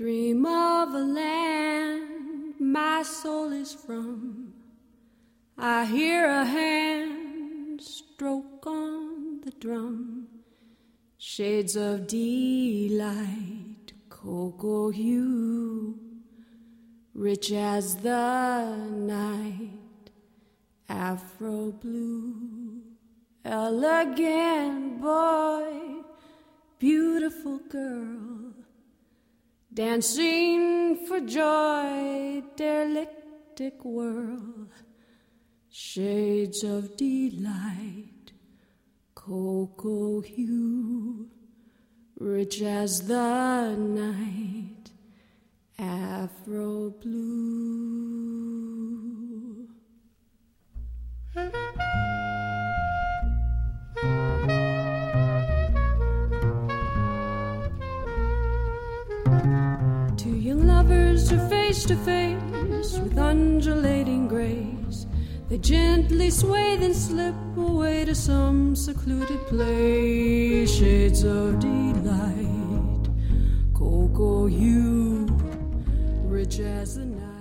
Dream of a land my soul is from. I hear a hand stroke on the drum. Shades of delight, cocoa hue, rich as the night, afro blue. Elegant boy, beautiful girl, dancing for joy, derelict whirl. Shades of delight, cocoa hue, rich as the night, afro blue. Two young lovers are face to face with undulating grace. They gently sway, then slip away to some secluded place. Shades of delight, cocoa hue, rich as the night.